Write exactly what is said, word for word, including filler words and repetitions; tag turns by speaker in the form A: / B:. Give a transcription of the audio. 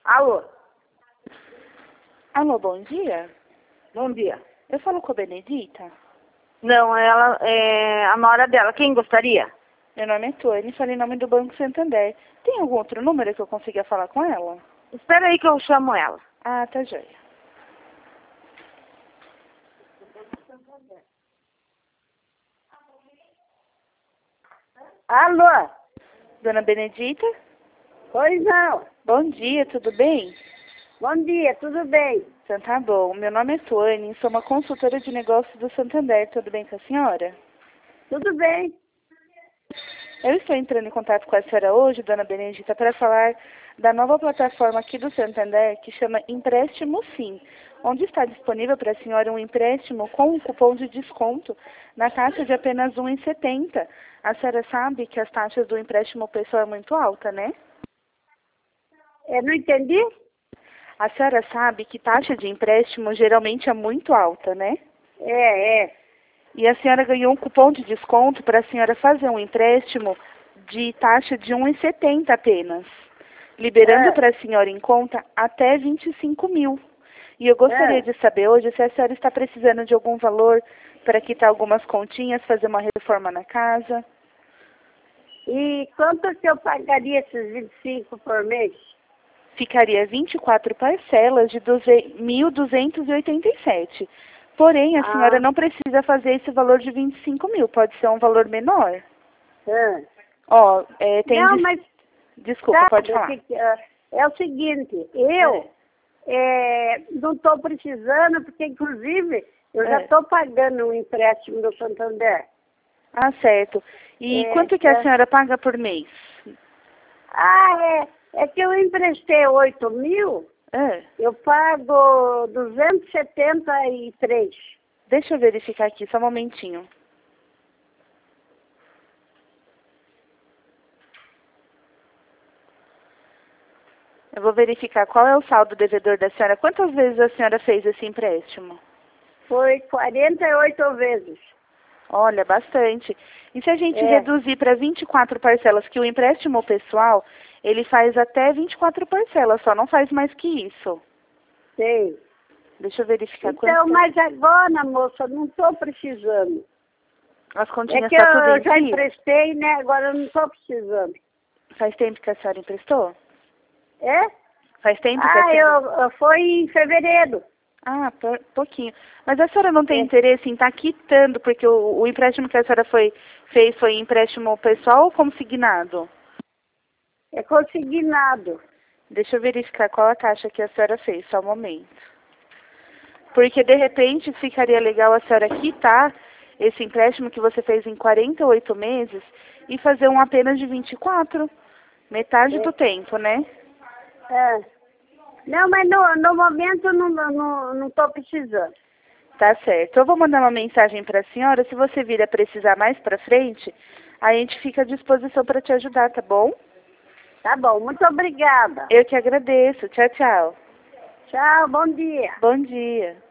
A: Alô?
B: Alô, bom dia.
A: Bom dia.
B: Eu falo com a Benedita.
A: Não, ela é a nora dela. Quem gostaria?
B: Meu nome é Tony, falei em nome do Banco Santander. Tem algum outro número que eu consiga falar com ela?
A: Espera aí que eu chamo ela.
B: Ah, tá joia.
A: Alô?
B: Dona Benedita?
A: Pois não.
B: Bom dia, tudo bem?
A: Bom dia, tudo bem?
B: Então tá bom. Meu nome é Tony, sou uma consultora de negócios do Santander. Tudo bem com a senhora?
A: Tudo bem.
B: Eu estou entrando em contato com a senhora hoje, Dona Benedita, para falar da nova plataforma aqui do Santander que chama Empréstimo Sim, onde está disponível para a senhora um empréstimo com um cupom de desconto na taxa de apenas um real e setenta centavos. A senhora sabe que as taxas do empréstimo pessoal é muito alta, né?
A: Eu não entendi?
B: A senhora sabe que taxa de empréstimo geralmente é muito alta, né?
A: É, é.
B: E a senhora ganhou um cupom de desconto para a senhora fazer um empréstimo de taxa de um real e setenta centavos apenas, liberando
A: É.
B: para a senhora em conta até vinte e cinco mil. E eu gostaria
A: É.
B: de saber hoje se a senhora está precisando de algum valor para quitar algumas continhas, fazer uma reforma na casa.
A: E quanto que eu pagaria esses vinte e cinco por mês?
B: Ficaria vinte e quatro parcelas de mil duzentos e oitenta e sete. Porém, a senhora
A: Ah.
B: não precisa fazer esse valor de vinte e cinco mil, pode ser um valor menor.
A: É.
B: Ó, é, tem...
A: Não,
B: des-
A: mas
B: Desculpa,
A: sabe,
B: pode falar.
A: que, é, é o seguinte, eu é, não estou precisando, porque inclusive eu já
B: É.
A: estou pagando um empréstimo do Santander.
B: Ah, certo. E
A: É,
B: quanto que a
A: é.
B: senhora paga por mês?
A: Ah, é, é que eu emprestei oito mil,
B: É.
A: eu pago duzentos e setenta e três.
B: Deixa eu verificar aqui, só um momentinho. Eu vou verificar qual é o saldo devedor da senhora. Quantas vezes a senhora fez esse empréstimo?
A: Foi quarenta e oito vezes.
B: Olha, bastante. E se a gente
A: É.
B: reduzir para vinte e quatro parcelas, que o empréstimo pessoal, ele faz até vinte e quatro parcelas, só não faz mais que isso.
A: Sei.
B: Deixa eu verificar
A: Então,
B: quanto...
A: mas agora, moça, não estou precisando.
B: As
A: É
B: continhas
A: que
B: tá tudo
A: eu
B: em
A: já
B: dia?
A: emprestei, né? Agora eu não estou precisando.
B: Faz tempo que a senhora emprestou?
A: É?
B: Faz tempo que a
A: Ah,
B: senhora...
A: eu, eu foi em fevereiro.
B: Ah, por, pouquinho. Mas a senhora não tem
A: É.
B: interesse em estar quitando, porque o, o empréstimo que a senhora foi, fez foi empréstimo pessoal ou consignado?
A: É consignado.
B: Deixa eu verificar qual a taxa que a senhora fez, só um momento. Porque, de repente, ficaria legal a senhora quitar esse empréstimo que você fez em quarenta e oito meses e fazer um apenas de vinte e quatro, metade
A: É.
B: do tempo, né?
A: É. Não, mas no, no momento eu não estou não, não tô precisando.
B: Tá certo. Eu vou mandar uma mensagem para a senhora. Se você vir a precisar mais para frente, a gente fica à disposição para te ajudar, tá bom?
A: Tá bom, muito obrigada.
B: Eu que agradeço. Tchau, tchau.
A: Tchau, bom dia.
B: Bom dia.